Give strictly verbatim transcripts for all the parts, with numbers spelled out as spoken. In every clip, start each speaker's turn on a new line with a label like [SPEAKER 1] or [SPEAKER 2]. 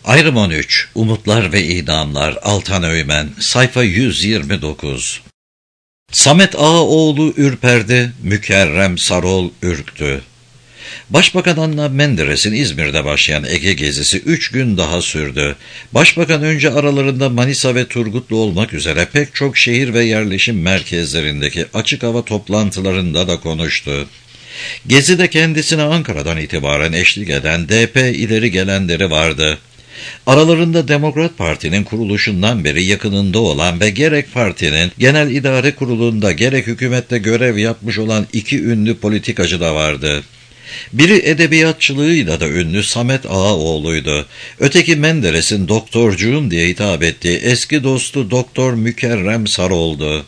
[SPEAKER 1] Ayrım on üç, Umutlar ve İdamlar, Altan Öğmen, sayfa yüz yirmi dokuz. Samet Ağaoğlu ürperdi, Mükerrem Sarol ürktü. Başbakan Adnan Menderes'in İzmir'de başlayan Ege gezisi üç gün daha sürdü. Başbakan önce aralarında Manisa ve Turgutlu olmak üzere pek çok şehir ve yerleşim merkezlerindeki açık hava toplantılarında da konuştu. Gezide kendisine Ankara'dan itibaren eşlik eden D P ileri gelenleri vardı. Aralarında Demokrat Parti'nin kuruluşundan beri yakınında olan ve gerek partinin genel idare kurulunda gerek hükümette görev yapmış olan iki ünlü politikacı da vardı. Biri edebiyatçılığıyla da ünlü Samet Ağaoğlu'ydu. Öteki Menderes'in doktorcuğum diye hitap ettiği eski dostu Doktor Mükerrem Sarol'du.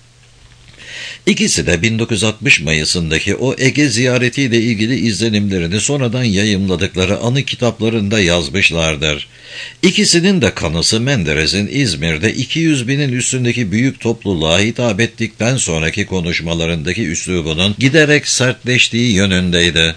[SPEAKER 1] İkisi de bin dokuz yüz altmış Mayıs'ındaki o Ege ziyaretiyle ilgili izlenimlerini sonradan yayımladıkları anı kitaplarında yazmışlardır. İkisinin de kanısı Menderes'in İzmir'de iki yüz binin üstündeki büyük topluluğa hitap ettikten sonraki konuşmalarındaki üslubunun giderek sertleştiği yönündeydi.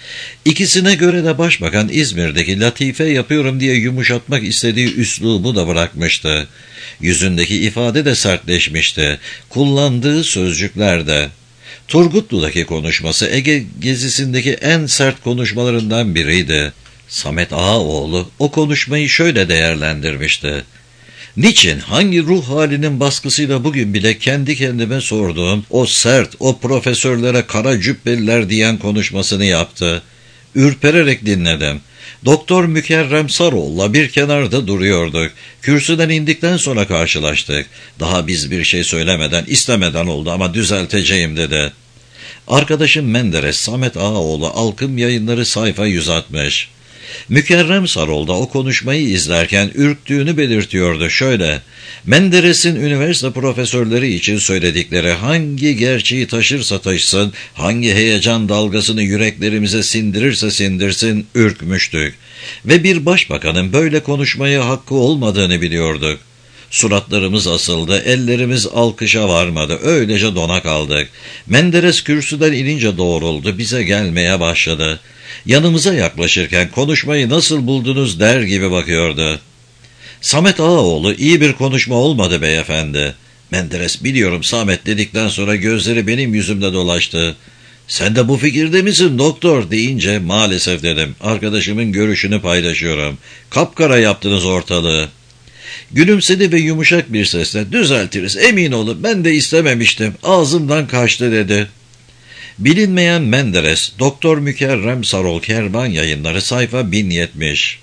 [SPEAKER 1] İkisine göre de başbakan İzmir'deki latife yapıyorum diye yumuşatmak istediği üslubu da bırakmıştı. Yüzündeki ifade de sertleşmişti. Kullandığı sözcükler de. Turgutlu'daki konuşması Ege gezisindeki en sert konuşmalarından biriydi. Samet Ağaoğlu o konuşmayı şöyle değerlendirmişti. Niçin, hangi ruh halinin baskısıyla bugün bile kendi kendime sorduğum o sert, o profesörlere kara cübbeliler diyen konuşmasını yaptı? Ürpererek dinledim. Doktor Mükerrem Sarol'la bir kenarda duruyorduk. Kürsüden indikten sonra karşılaştık. Daha biz bir şey söylemeden, istemeden oldu ama düzelteceğim dedi. Arkadaşım Menderes, Samet Ağaoğlu, Alkım Yayınları, sayfa yüz altmış. Mükerrem Sarol da o konuşmayı izlerken ürktüğünü belirtiyordu. Şöyle, Menderes'in üniversite profesörleri için söyledikleri hangi gerçeği taşırsa taşısın, hangi heyecan dalgasını yüreklerimize sindirirse sindirsin, ürkmüştük. Ve bir başbakanın böyle konuşmaya hakkı olmadığını biliyorduk. Suratlarımız asıldı, ellerimiz alkışa varmadı, öylece dona kaldık. Menderes kürsüden inince doğruldu, bize gelmeye başladı. Yanımıza yaklaşırken konuşmayı nasıl buldunuz der gibi bakıyordu. Samet Ağaoğlu, iyi bir konuşma olmadı beyefendi. Menderes, biliyorum Samet dedikten sonra gözleri benim yüzümde dolaştı. Sen de bu fikirde misin doktor deyince maalesef dedim. Arkadaşımın görüşünü paylaşıyorum. Kapkara yaptınız ortalığı. Gülümsedi ve yumuşak bir sesle düzeltiriz, emin olun ben de istememiştim, ağzımdan kaçtı dedi. Bilinmeyen Menderes, Doktor Mükerrem Sarol, Kervan Yayınları, sayfa bin yetmiş.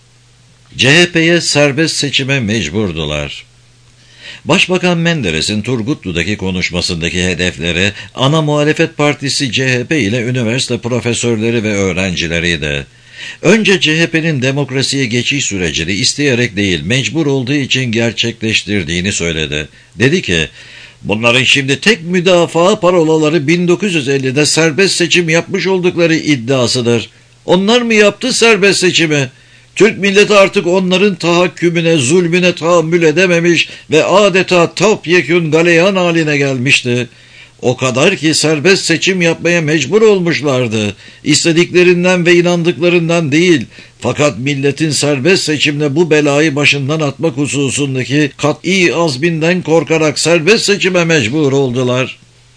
[SPEAKER 1] C H P'ye serbest seçime mecburdular. Başbakan Menderes'in Turgutlu'daki konuşmasındaki hedefleri ana muhalefet partisi C H P ile üniversite profesörleri ve öğrencileriydi. Önce C H P'nin demokrasiye geçiş sürecini isteyerek değil, mecbur olduğu için gerçekleştirdiğini söyledi. Dedi ki, bunların şimdi tek müdafaa parolaları bin dokuz yüz ellide serbest seçim yapmış oldukları iddiasıdır. Onlar mı yaptı serbest seçimi? Türk milleti artık onların tahakkümüne, zulmüne tahammül edememiş ve adeta topyekün galeyan haline gelmişti. O kadar ki serbest seçim yapmaya mecbur olmuşlardı. İstediklerinden ve inandıklarından değil, fakat milletin serbest seçimle bu belayı başından atmak hususundaki kat'i azminden korkarak serbest seçime mecbur oldular.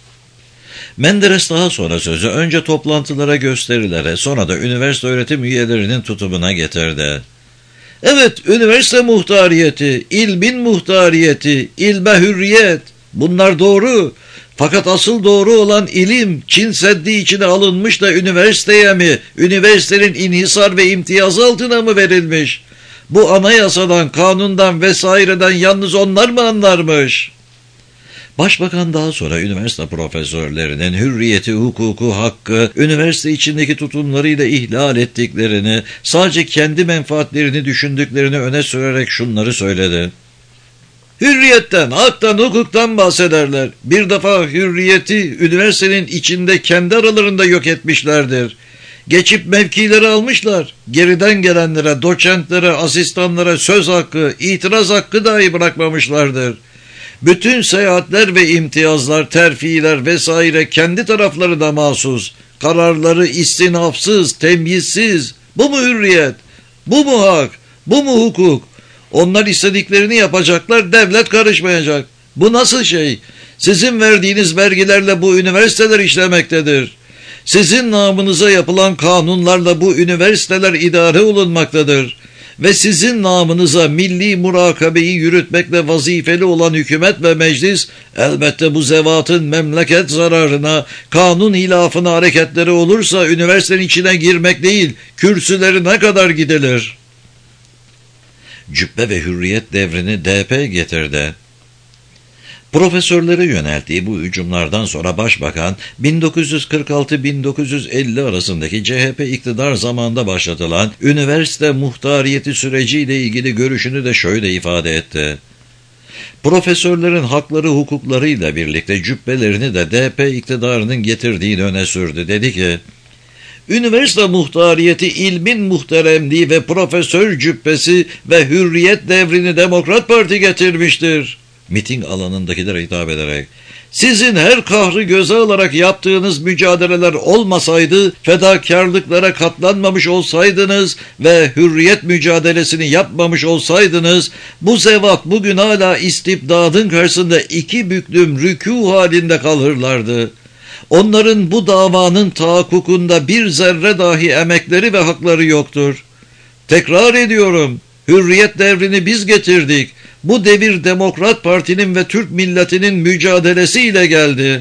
[SPEAKER 1] Menderes daha sonra sözü önce toplantılara, gösterilere, sonra da üniversite öğretim üyelerinin tutumuna getirdi. Evet, üniversite muhtariyeti, ilmin muhtariyeti, ilme hürriyet, bunlar doğru. Fakat asıl doğru olan ilim, Çin Seddi içine alınmış da üniversiteye mi, üniversitenin inhisar ve imtiyaz altına mı verilmiş? Bu anayasadan, kanundan vesaireden yalnız onlar mı anlarmış? Başbakan daha sonra üniversite profesörlerinin hürriyeti, hukuku, hakkı, üniversite içindeki tutumlarıyla ihlal ettiklerini, sadece kendi menfaatlerini düşündüklerini öne sürerek şunları söyledi. Hürriyetten, haktan, hukuktan bahsederler. Bir defa hürriyeti üniversitenin içinde kendi aralarında yok etmişlerdir. Geçip mevkileri almışlar. Geriden gelenlere, doçentlere, asistanlara söz hakkı, itiraz hakkı dahi bırakmamışlardır. Bütün seyahatler ve imtiyazlar, terfiler vesaire kendi tarafları da mahsus. Kararları istinafsız, temyizsiz. Bu mu hürriyet? Bu mu hak? Bu mu hukuk? Onlar istediklerini yapacaklar, devlet karışmayacak. Bu nasıl şey? Sizin verdiğiniz vergilerle bu üniversiteler işlemektedir. Sizin namınıza yapılan kanunlarla bu üniversiteler idare olunmaktadır. Ve sizin namınıza milli murakabeyi yürütmekle vazifeli olan hükümet ve meclis, elbette bu zevatın memleket zararına, kanun hilafına hareketleri olursa üniversitenin içine girmek değil, kürsülerine kadar gidilir. Cübbe ve hürriyet devrini D P getirdi. Profesörlere yönelttiği bu hücumlardan sonra Başbakan, bin dokuz yüz kırk altı bin dokuz yüz elli arasındaki C H P iktidar zamanında başlatılan üniversite muhtariyeti süreciyle ilgili görüşünü de şöyle ifade etti. Profesörlerin hakları hukuklarıyla birlikte cübbelerini de D P iktidarının getirdiğini öne sürdü. Dedi ki, üniversite muhtariyeti ilmin muhteremliği ve profesör cübbesi ve hürriyet devrini Demokrat Parti getirmiştir. Miting alanındakilere hitap ederek, sizin her kahrı göze alarak yaptığınız mücadeleler olmasaydı, fedakarlıklara katlanmamış olsaydınız ve hürriyet mücadelesini yapmamış olsaydınız, bu zevat bugün hala istibdadın karşısında iki büklüm rükû halinde kalırlardı. Onların bu davanın tahakkukunda bir zerre dahi emekleri ve hakları yoktur. Tekrar ediyorum, hürriyet devrini biz getirdik. Bu devir Demokrat Parti'nin ve Türk milletinin mücadelesiyle geldi.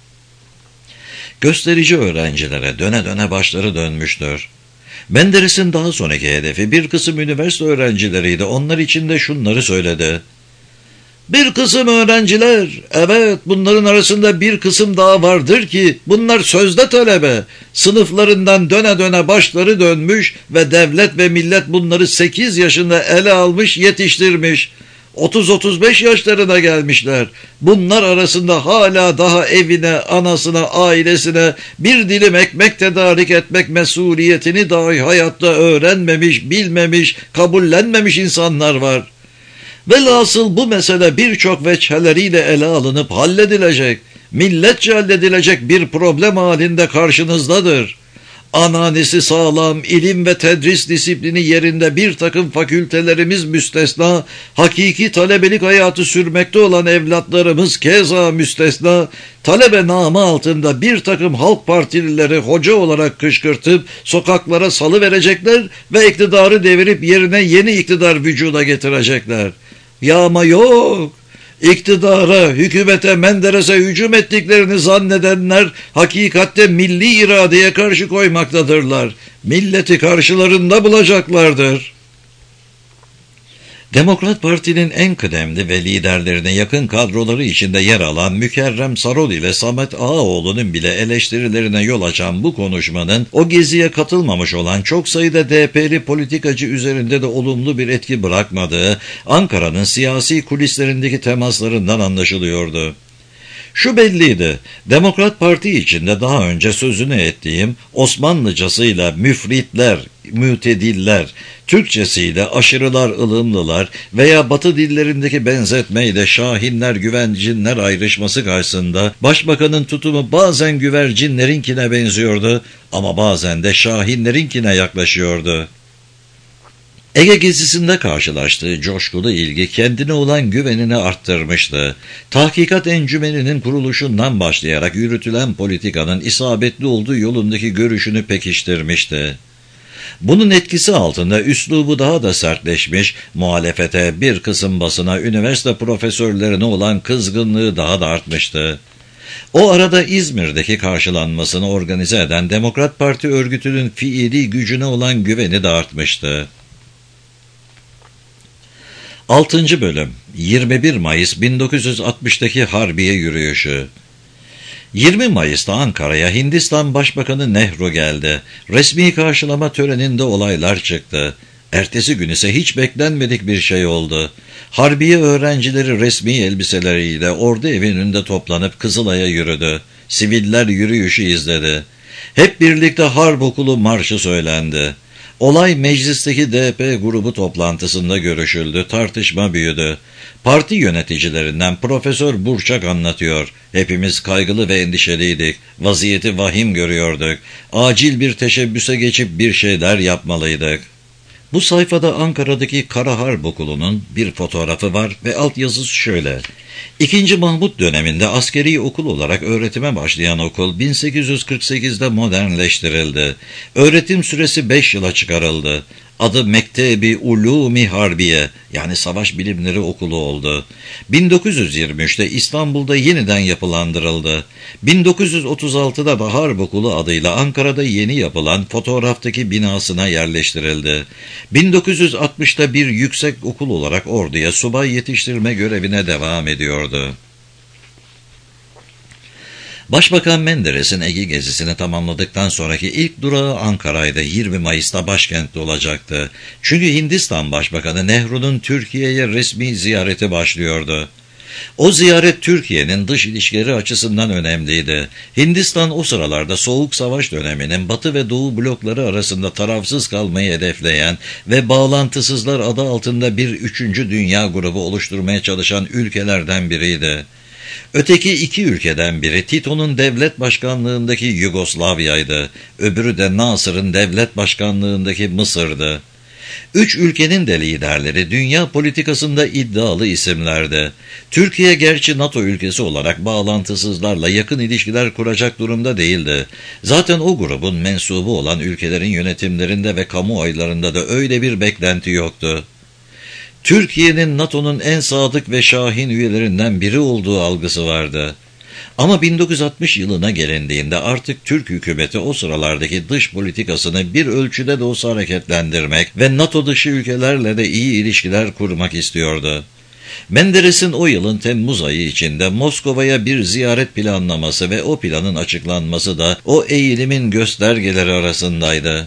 [SPEAKER 1] Gösterici öğrencilere döne döne başları dönmüştür. Menderes'in daha sonraki hedefi bir kısım üniversite öğrencileriydi. Onlar için de şunları söyledi. Bir kısım öğrenciler, evet bunların arasında bir kısım daha vardır ki bunlar sözde talebe, sınıflarından döne döne başları dönmüş ve devlet ve millet bunları sekiz yaşında ele almış yetiştirmiş. otuz otuz beş yaşlarına gelmişler. Bunlar arasında hala daha evine, anasına, ailesine bir dilim ekmek tedarik etmek mesuliyetini dahi hayatta öğrenmemiş, bilmemiş, kabullenmemiş insanlar var. Velhasıl bu mesele birçok veçheleriyle ele alınıp halledilecek, milletçe halledilecek bir problem halinde karşınızdadır. Ananesi sağlam, ilim ve tedris disiplini yerinde bir takım fakültelerimiz müstesna, hakiki talebelik hayatı sürmekte olan evlatlarımız keza müstesna, talebe namı altında bir takım halk partilileri hoca olarak kışkırtıp sokaklara salıverecekler ve iktidarı devirip yerine yeni iktidar vücuda getirecekler. Yağma yok. İktidara, hükümete, Menderes'e hücum ettiklerini zannedenler hakikatte milli iradeye karşı koymaktadırlar. Milleti karşılarında bulacaklardır. Demokrat Parti'nin en kıdemli ve liderlerine yakın kadroları içinde yer alan Mükerrem Sarol ile Samet Ağaoğlu'nun bile eleştirilerine yol açan bu konuşmanın o geziye katılmamış olan çok sayıda D P'li politikacı üzerinde de olumlu bir etki bırakmadığı Ankara'nın siyasi kulislerindeki temaslarından anlaşılıyordu. Şu belliydi, Demokrat Parti içinde daha önce sözünü ettiğim Osmanlıcasıyla müfritler, mütediller, Türkçesiyle aşırılar, ılımlılar veya Batı dillerindeki benzetmeyle şahinler, güvercinler ayrışması karşısında Başbakanın tutumu bazen güvercinlerinkine benziyordu ama bazen de şahinlerinkine yaklaşıyordu. Ege gezisinde karşılaştığı coşkulu ilgi kendine olan güvenini arttırmıştı. Tahkikat Encümeni'nin kuruluşundan başlayarak yürütülen politikanın isabetli olduğu yolundaki görüşünü pekiştirmişti. Bunun etkisi altında üslubu daha da sertleşmiş, muhalefete, bir kısım basına, üniversite profesörlerine olan kızgınlığı daha da artmıştı. O arada İzmir'deki karşılanmasını organize eden Demokrat Parti örgütünün fiili gücüne olan güveni de artmıştı. altıncı Bölüm yirmi bir Mayıs bin dokuz yüz altmıştaki Harbiye yürüyüşü. yirmi Mayıs'ta Ankara'ya Hindistan Başbakanı Nehru geldi. Resmi karşılama töreninde olaylar çıktı. Ertesi gün ise hiç beklenmedik bir şey oldu. Harbiye öğrencileri resmi elbiseleriyle ordu evinin önünde toplanıp Kızılay'a yürüdü. Siviller yürüyüşü izledi. Hep birlikte Harp Okulu Marşı söylendi. Olay meclisteki D P grubu toplantısında görüşüldü, tartışma büyüdü. Parti yöneticilerinden Profesör Burçak anlatıyor. Hepimiz kaygılı ve endişeliydik, vaziyeti vahim görüyorduk. Acil bir teşebbüse geçip bir şeyler yapmalıydık. Bu sayfada Ankara'daki Kara Harp Okulu'nun bir fotoğrafı var ve altyazısı şöyle. İkinci Mahmut döneminde askeri okul olarak öğretime başlayan okul bin sekiz yüz kırk sekizde modernleştirildi. Öğretim süresi beş yıla çıkarıldı. Adı Mektebi Ulûmi Harbiye yani Savaş Bilimleri Okulu oldu. bin dokuz yüz yirmi üçte İstanbul'da yeniden yapılandırıldı. bin dokuz yüz otuz altıda da Harp Okulu adıyla Ankara'da yeni yapılan fotoğraftaki binasına yerleştirildi. bin dokuz yüz altmışta bir yüksek okul olarak orduya subay yetiştirme görevine devam ediyordu. Başbakan Menderes'in Ege gezisini tamamladıktan sonraki ilk durağı Ankara'ydı. yirmi Mayıs'ta başkentte olacaktı. Çünkü Hindistan Başbakanı Nehru'nun Türkiye'ye resmi ziyareti başlıyordu. O ziyaret Türkiye'nin dış ilişkileri açısından önemliydi. Hindistan o sıralarda Soğuk Savaş döneminin Batı ve Doğu blokları arasında tarafsız kalmayı hedefleyen ve bağlantısızlar adı altında bir üçüncü dünya grubu oluşturmaya çalışan ülkelerden biriydi. Öteki iki ülkeden biri Tito'nun devlet başkanlığındaki Yugoslavya'ydı, öbürü de Nasır'ın devlet başkanlığındaki Mısır'dı. Üç ülkenin de liderleri dünya politikasında iddialı isimlerdi. Türkiye gerçi NATO ülkesi olarak bağlantısızlarla yakın ilişkiler kuracak durumda değildi. Zaten o grubun mensubu olan ülkelerin yönetimlerinde ve kamuoylarında da öyle bir beklenti yoktu. Türkiye'nin NATO'nun en sadık ve şahin üyelerinden biri olduğu algısı vardı. Ama bin dokuz yüz altmış yılına gelindiğinde artık Türk hükümeti o sıralardaki dış politikasını bir ölçüde de olsa hareketlendirmek ve NATO dışı ülkelerle de iyi ilişkiler kurmak istiyordu. Menderes'in o yılın Temmuz ayı içinde Moskova'ya bir ziyaret planlaması ve o planın açıklanması da o eğilimin göstergeleri arasındaydı.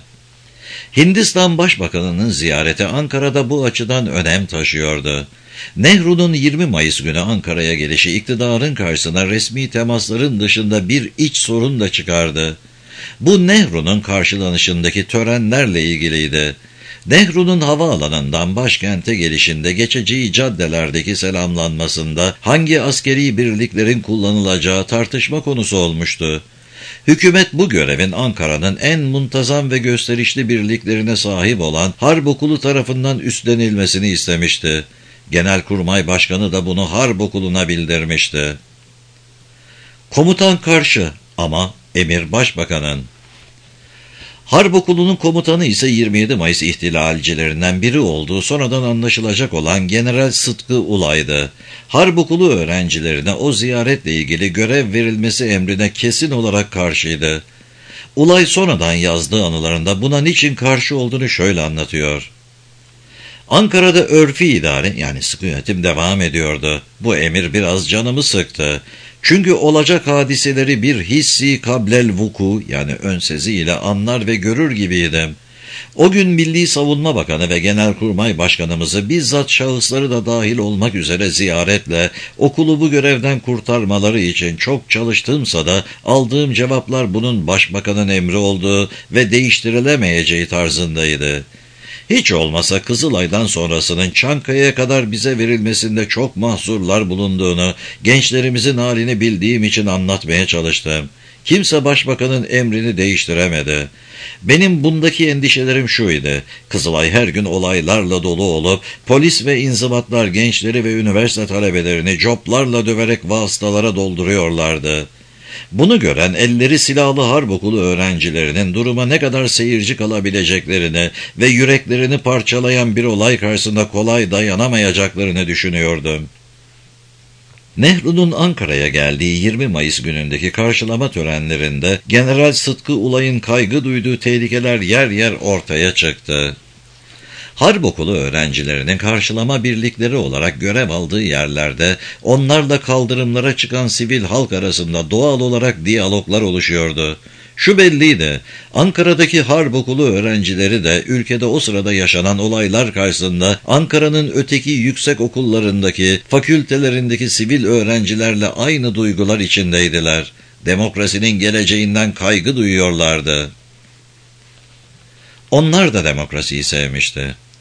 [SPEAKER 1] Hindistan Başbakanı'nın ziyareti Ankara'da bu açıdan önem taşıyordu. Nehru'nun yirmi Mayıs günü Ankara'ya gelişi iktidarın karşısına resmi temasların dışında bir iç sorun da çıkardı. Bu Nehru'nun karşılanışındaki törenlerle ilgiliydi. Nehru'nun havaalanından başkente gelişinde geçeceği caddelerdeki selamlanmasında hangi askeri birliklerin kullanılacağı tartışma konusu olmuştu. Hükümet bu görevin Ankara'nın en muntazam ve gösterişli birliklerine sahip olan Harp Okulu tarafından üstlenilmesini istemişti. Genelkurmay Başkanı da bunu Harp Okulu'na bildirmişti. Komutan karşı ama emir başbakanın. Harp Okulu'nun komutanı ise yirmi yedi Mayıs ihtilalcilerinden biri olduğu sonradan anlaşılacak olan General Sıtkı Ulay'dı. Harp Okulu öğrencilerine o ziyaretle ilgili görev verilmesi emrine kesin olarak karşıydı. Ulay sonradan yazdığı anılarında buna niçin karşı olduğunu şöyle anlatıyor. Ankara'da örfi idare yani sıkı yönetim devam ediyordu. Bu emir biraz canımı sıktı. Çünkü olacak hadiseleri bir hissi kablel vuku yani önsezi ile anlar ve görür gibiydim. O gün Milli Savunma Bakanı ve Genelkurmay Başkanımızı bizzat şahısları da dahil olmak üzere ziyaretle okulu bu görevden kurtarmaları için çok çalıştımsa da aldığım cevaplar bunun başbakanın emri olduğu ve değiştirilemeyeceği tarzındaydı. Hiç olmasa Kızılay'dan sonrasının Çankaya'ya kadar bize verilmesinde çok mahzurlar bulunduğunu, gençlerimizin halini bildiğim için anlatmaya çalıştım. Kimse başbakanın emrini değiştiremedi. Benim bundaki endişelerim şuydu. Kızılay her gün olaylarla dolu olup, polis ve inzibatlar gençleri ve üniversite talebelerini coplarla döverek vasıtalara dolduruyorlardı. Bunu gören elleri silahlı Harp Okulu öğrencilerinin duruma ne kadar seyirci kalabileceklerini ve yüreklerini parçalayan bir olay karşısında kolay dayanamayacaklarını düşünüyordum. Nehru'nun Ankara'ya geldiği yirmi Mayıs günündeki karşılama törenlerinde General Sıtkı Ulay'ın kaygı duyduğu tehlikeler yer yer ortaya çıktı. Harp Okulu öğrencilerinin karşılama birlikleri olarak görev aldığı yerlerde onlarla kaldırımlara çıkan sivil halk arasında doğal olarak diyaloglar oluşuyordu. Şu belliydi, Ankara'daki Harp Okulu öğrencileri de ülkede o sırada yaşanan olaylar karşısında Ankara'nın öteki yüksek okullarındaki, fakültelerindeki sivil öğrencilerle aynı duygular içindeydiler. Demokrasinin geleceğinden kaygı duyuyorlardı. Onlar da demokrasiyi sevmişti.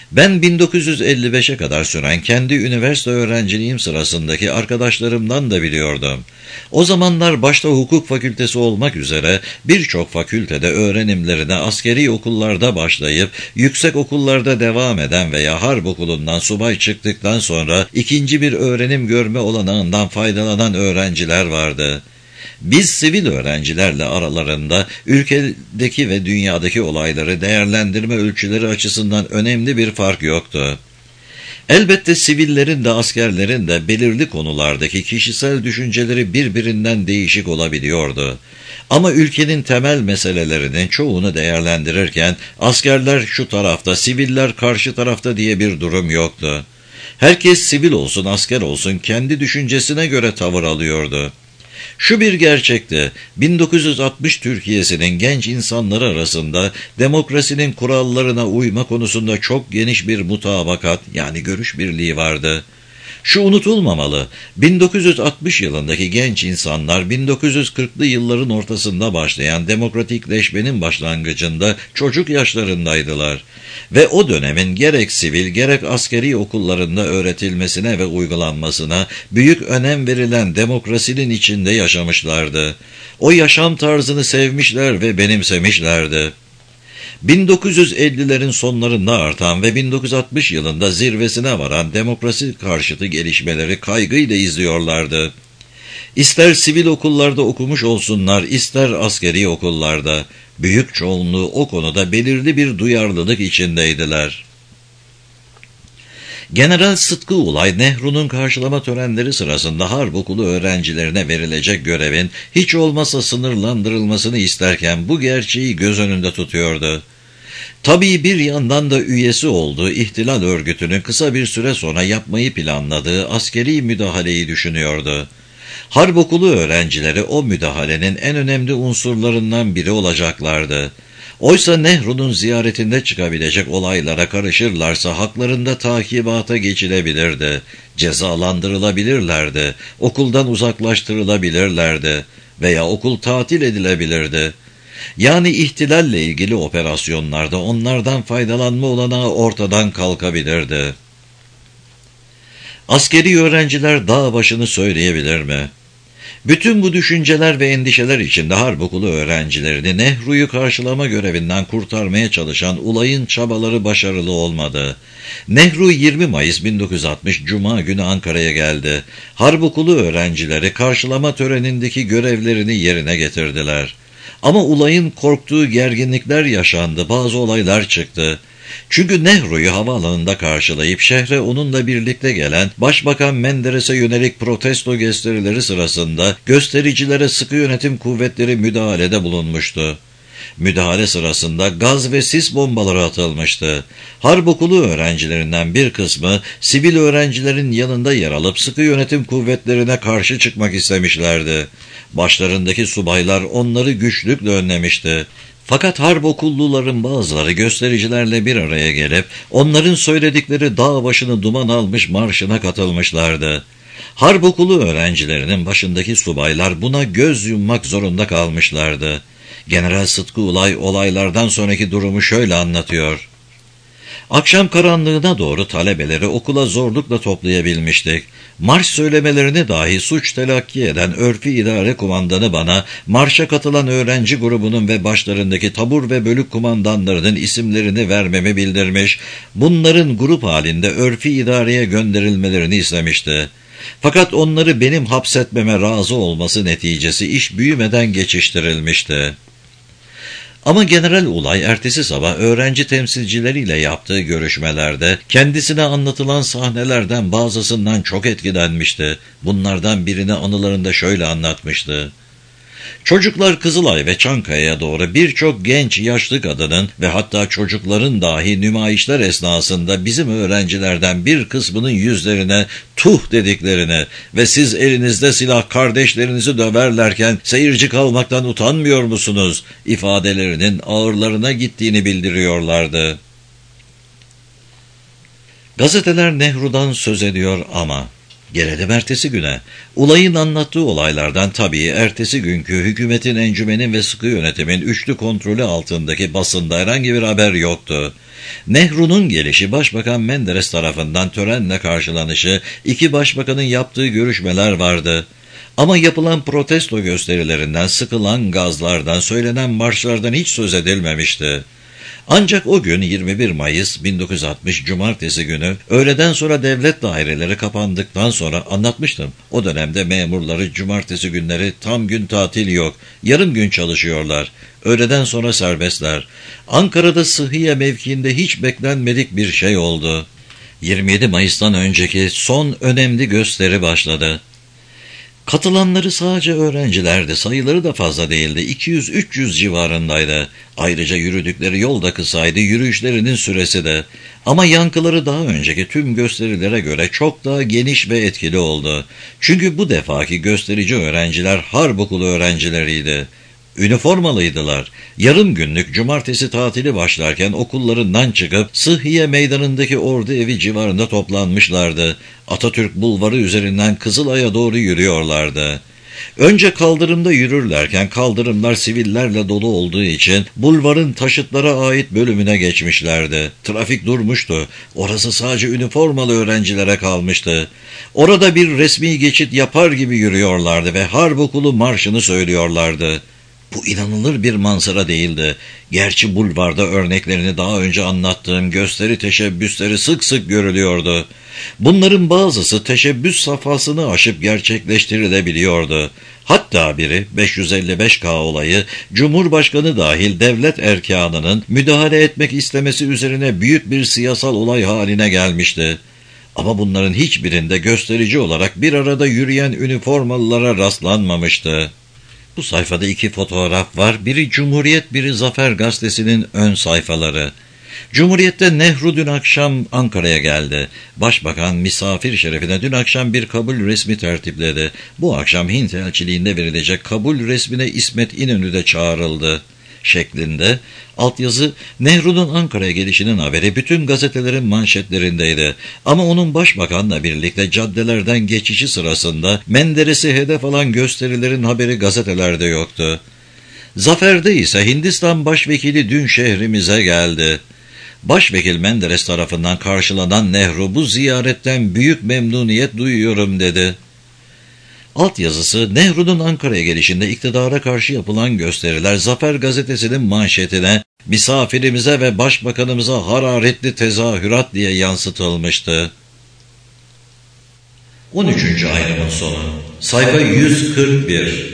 [SPEAKER 1] Ben bin dokuz yüz elli beşe kadar süren kendi üniversite öğrenciliğim sırasındaki arkadaşlarımdan da biliyordum. O zamanlar başta hukuk fakültesi olmak üzere birçok fakültede öğrenimlerine askeri okullarda başlayıp yüksek okullarda devam eden veya harp okulundan subay çıktıktan sonra ikinci bir öğrenim görme olanağından faydalanan öğrenciler vardı. Biz sivil öğrencilerle aralarında ülkedeki ve dünyadaki olayları değerlendirme ölçüleri açısından önemli bir fark yoktu. Elbette sivillerin de askerlerin de belirli konulardaki kişisel düşünceleri birbirinden değişik olabiliyordu. Ama ülkenin temel meselelerinin çoğunu değerlendirirken askerler şu tarafta, siviller karşı tarafta diye bir durum yoktu. Herkes sivil olsun, asker olsun kendi düşüncesine göre tavır alıyordu. Şu bir gerçekti, bin dokuz yüz altmış Türkiye'sinin genç insanları arasında demokrasinin kurallarına uyma konusunda çok geniş bir mutabakat yani görüş birliği vardı. Şu unutulmamalı, bin dokuz yüz altmış yılındaki genç insanlar bin dokuz yüz kırklı yılların ortasında başlayan demokratikleşmenin başlangıcında çocuk yaşlarındaydılar. Ve o dönemin gerek sivil gerek askeri okullarında öğretilmesine ve uygulanmasına büyük önem verilen demokrasinin içinde yaşamışlardı. O yaşam tarzını sevmişler ve benimsemişlerdi. bin dokuz yüz ellilerin sonlarında artan ve bin dokuz yüz altmış yılında zirvesine varan demokrasi karşıtı gelişmeleri kaygıyla izliyorlardı. İster sivil okullarda okumuş olsunlar, ister askeri okullarda, büyük çoğunluğu o konuda belirli bir duyarlılık içindeydiler. General Sıtkı Ulay, Nehru'nun karşılama törenleri sırasında harp okulu öğrencilerine verilecek görevin hiç olmazsa sınırlandırılmasını isterken bu gerçeği göz önünde tutuyordu. Tabii bir yandan da üyesi olduğu ihtilal örgütünün kısa bir süre sonra yapmayı planladığı askeri müdahaleyi düşünüyordu. Harp okulu öğrencileri o müdahalenin en önemli unsurlarından biri olacaklardı. Oysa Nehru'nun ziyaretinde çıkabilecek olaylara karışırlarsa haklarında takibata geçilebilirdi, cezalandırılabilirlerdi, okuldan uzaklaştırılabilirlerdi veya okul tatil edilebilirdi. Yani ihtilalle ilgili operasyonlarda onlardan faydalanma olanağı ortadan kalkabilirdi. Askeri öğrenciler dağ başını söyleyebilir mi? Bütün bu düşünceler ve endişeler içinde harp okulu öğrencilerini Nehru'yu karşılama görevinden kurtarmaya çalışan Ulay'ın çabaları başarılı olmadı. Nehru yirmi Mayıs bin dokuz yüz altmış Cuma günü Ankara'ya geldi. Harp okulu öğrencileri karşılama törenindeki görevlerini yerine getirdiler. Ama Ulay'ın korktuğu gerginlikler yaşandı, bazı olaylar çıktı. Çünkü Nehru'yu havaalanında karşılayıp şehre onunla birlikte gelen Başbakan Menderes'e yönelik protesto gösterileri sırasında göstericilere sıkı yönetim kuvvetleri müdahalede bulunmuştu. Müdahale sırasında gaz ve sis bombaları atılmıştı. Harp okulu öğrencilerinden bir kısmı sivil öğrencilerin yanında yer alıp sıkı yönetim kuvvetlerine karşı çıkmak istemişlerdi. Başlarındaki subaylar onları güçlükle önlemişti. Fakat harp okulluların bazıları göstericilerle bir araya gelip onların söyledikleri dağ başını duman almış marşına katılmışlardı. Harp okulu öğrencilerinin başındaki subaylar buna göz yummak zorunda kalmışlardı. General Sıtkı Ulay olaylardan sonraki durumu şöyle anlatıyor. Akşam karanlığına doğru talebeleri okula zorlukla toplayabilmiştik. Marş söylemelerini dahi suç telakki eden örfi idare kumandanı bana marşa katılan öğrenci grubunun ve başlarındaki tabur ve bölük kumandanlarının isimlerini vermemi bildirmiş, bunların grup halinde örfi idareye gönderilmelerini istemişti. Fakat onları benim hapsetmeme razı olması neticesi iş büyümeden geçiştirilmişti. Ama General Ulay ertesi sabah öğrenci temsilcileriyle yaptığı görüşmelerde kendisine anlatılan sahnelerden bazısından çok etkilenmişti. Bunlardan birini anılarında şöyle anlatmıştı. Çocuklar Kızılay ve Çankaya'ya doğru birçok genç yaşlı kadının ve hatta çocukların dahi nümayişler esnasında bizim öğrencilerden bir kısmının yüzlerine tuh dediklerini ve siz elinizde silah kardeşlerinizi döverlerken seyirci kalmaktan utanmıyor musunuz ifadelerinin ağırlarına gittiğini bildiriyorlardı. Gazeteler Nehru'dan söz ediyor ama Gelelim ertesi güne. Ulay'ın anlattığı olaylardan tabii ertesi günkü hükümetin, encümenin ve sıkı yönetimin üçlü kontrolü altındaki basında herhangi bir haber yoktu. Nehru'nun gelişi, Başbakan Menderes tarafından törenle karşılanışı, iki başbakanın yaptığı görüşmeler vardı. Ama yapılan protesto gösterilerinden, sıkılan gazlardan, söylenen marşlardan hiç söz edilmemişti. Ancak o gün yirmi bir Mayıs bin dokuz yüz altmış Cumartesi günü öğleden sonra devlet daireleri kapandıktan sonra anlatmıştım. O dönemde memurları cumartesi günleri tam gün tatil yok, yarım gün çalışıyorlar. Öğleden sonra serbestler. Ankara'da Sıhhiye mevkiinde hiç beklenmedik bir şey oldu. yirmi yedi Mayıs'tan önceki son önemli gösteri başladı. Katılanları sadece öğrencilerdi, sayıları da fazla değildi, iki yüz üç yüz civarındaydı. Ayrıca yürüdükleri yol da kısaydı, yürüyüşlerinin süresi de. Ama yankıları daha önceki tüm gösterilere göre çok daha geniş ve etkili oldu. Çünkü bu defaki gösterici öğrenciler harp okulu öğrencileriydi. Üniformalıydılar. Yarım günlük cumartesi tatili başlarken okullarından çıkıp Sıhhiye Meydanı'ndaki ordu evi civarında toplanmışlardı. Atatürk Bulvarı üzerinden Kızılay'a doğru yürüyorlardı. Önce kaldırımda yürürlerken kaldırımlar sivillerle dolu olduğu için bulvarın taşıtlara ait bölümüne geçmişlerdi. Trafik durmuştu. Orası sadece üniformalı öğrencilere kalmıştı. Orada bir resmi geçit yapar gibi yürüyorlardı ve harp okulu marşını söylüyorlardı. Bu inanılır bir manzara değildi. Gerçi bulvarda örneklerini daha önce anlattığım gösteri teşebbüsleri sık sık görülüyordu. Bunların bazısı teşebbüs safhasını aşıp gerçekleştirilebiliyordu. Hatta biri beş yüz elli beş K olayı, Cumhurbaşkanı dahil devlet erkanının müdahale etmek istemesi üzerine büyük bir siyasal olay haline gelmişti. Ama bunların hiçbirinde gösterici olarak bir arada yürüyen üniformalılara rastlanmamıştı. Bu sayfada iki fotoğraf var. Biri Cumhuriyet, biri Zafer Gazetesi'nin ön sayfaları. Cumhuriyet'te Nehru dün akşam Ankara'ya geldi. Başbakan misafir şerefine dün akşam bir kabul resmi tertipledi. Bu akşam Hint elçiliğinde verilecek kabul resmine İsmet İnönü de çağrıldı şeklinde altyazı. Nehru'nun Ankara'ya gelişinin haberi bütün gazetelerin manşetlerindeydi. Ama onun başbakanla birlikte caddelerden geçişi sırasında Menderes'i hedef alan gösterilerin haberi gazetelerde yoktu. Zafer'de ise Hindistan Başvekili dün şehrimize geldi. Başvekil Menderes tarafından karşılanan Nehru bu ziyaretten büyük memnuniyet duyuyorum dedi. Altyazısı Nehru'nun Ankara'ya gelişinde iktidara karşı yapılan gösteriler Zafer Gazetesi'nin manşetine misafirimize ve başbakanımıza hararetli tezahürat diye yansıtılmıştı. on üçüncü ayrımın sonu. Sayfa yüz kırk bir.